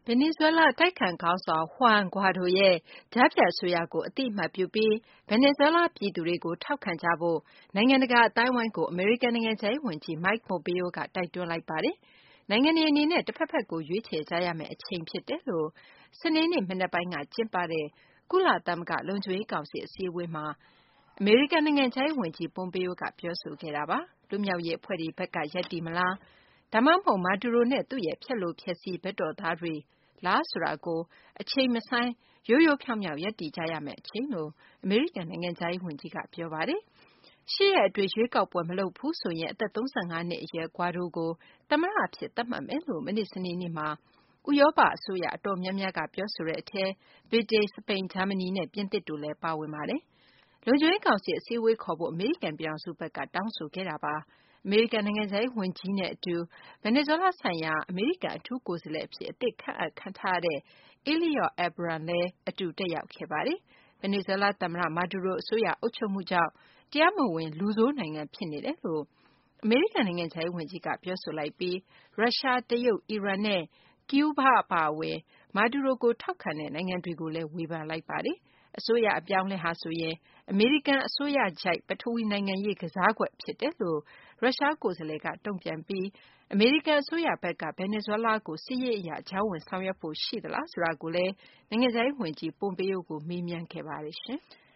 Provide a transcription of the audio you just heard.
ဗင်နီဇွဲလားအတိုက်အခံခေါင်းဆောင် Juan Guaido ရဲ့ကြားဖြတ်အစိုးရကိုအသိအမှတ်ပြုပြီးဗင်နီဇွဲလားပြည်သူတွေကိုထောက်ခံကြဖို့နိုင်ငံတကာအသိုင်းအဝိုင်းကိုအမေရိကန်နိုင်ငံခြားရေးဝန်ကြီး Mike Pompeo ကတိုက်တွန်းလိုက်ပါတယ်။နိုင်ငံတွေအနေနဲ့တဖက်ဖက်ကိုရွေးချယ်ကြရမယ့်အချိန်ဖြစ်တယ်လို့စနေနေ့မနက်ပိုင်းကကျင်းပတဲ့ကုလသမဂ္ဂလုံခြုံရေးကောင်စီအစည်းအဝေးမှာအမေရိကန်နိုင်ငံခြားရေးဝန်ကြီး Pompeo ကပြောဆိုခဲ့တာပါ။လွတ်မြောက်ရေးအဖွဲ့တွေဘက်ကရပ်တည်မလားဒါမှမဟုတ်မာဒူရိုနဲ့သူ့ရဲ့ဖျက်လိုဖျက်ဆီးဘက်တော်သားတွေလားဆိုတာကိုအချိန်မဆိုင်းရိုးရိုးဖြောင့်ဖြောင့်ရပ်တည်ကြရမယ့်အချိန်လို့အမေရိကန်နိုင်ငံခြားရေးဝန်ကြီးကပြောပါတယ်။ရှေ့ရက်အတွင်းရွေးကောက်ပွဲမလုပ်ဘူးဆိုရင်အသက်35နှစ်အရွယ် Guaido ကိုသမ္မတအဖြစ်သတ်မှတ်မယ်လို့မနေ့စနေနေ့မှာဥရောပအစိုးရအတော်များများကပြောဆိုတဲ့အထဲဗြိတိန်၊စပိန်၊ဂျာမနီနဲ့ပြင်သစ်တို့လည်းပါဝင်ပါတယ်။လုံခြုံရေးကောင်စီအစည်းအဝေးခေါ်ဖို့အမေရိကန်ပြည်ထောင်စုဘက်ကတောင်းဆိုခဲ့တာပါ။အမေရိကန်နိုင်ငံခြားရေးဝန်ကြီးနဲ့အတူဗင်နီဇွဲလားဆိုင်ရာအမေရိကန်အထူးကိုယ်စားလှယ်အဖြစ်အသစ်ခန့်အပ်ခံထားရတဲ့ Eliot Abrams လည်းအတူတက်ရောက်ခဲ့ပါတယ်။ဗင်နီဇွဲလားသမ္မတမာဒူရိုအစိုးရအုပ်ချုပ်မှုကြောင့်တရားမဝင်လူဆိုးနိုင်ငံဖြစ်နေတယ်လို့အမေရိကန်နိုင်ငံခြားရေးဝန်ကြီးကပြောဆိုလိုက်ပြီးရုရှား၊တရုတ်၊အီရန်နဲ့ကျူးဘားအပါအဝင်မာဒူရိုကိုထောက်ခံတဲ့နိုင်ငံတွေကိုလည်းဝေဖန်လိုက်ပါတယ်။အစိုးရအပြောင်းအလဲဟာဆိုရင်အမေရိကန်အစိုးရကြိုက်ပထဝီနိုင်ငံရေးကစားကွက်ဖြစ်တယ်လို့ရုရှားကိုယ်စားလှယ်ကတုံ့ပြန်ပြီးအမေရိကန်အစိုးရဘက်ကဗင်နီဇွဲလားကိုစစ်ရေးအရကြားဝင်ဆောင်ရွက်ဖို့ရှိသလားဆိုတာကိုလည်းနိုင်ငံခြားရေးဝန်ကြီး Pompeo ကိုမေးမြန်းခဲ့ပါတယ်။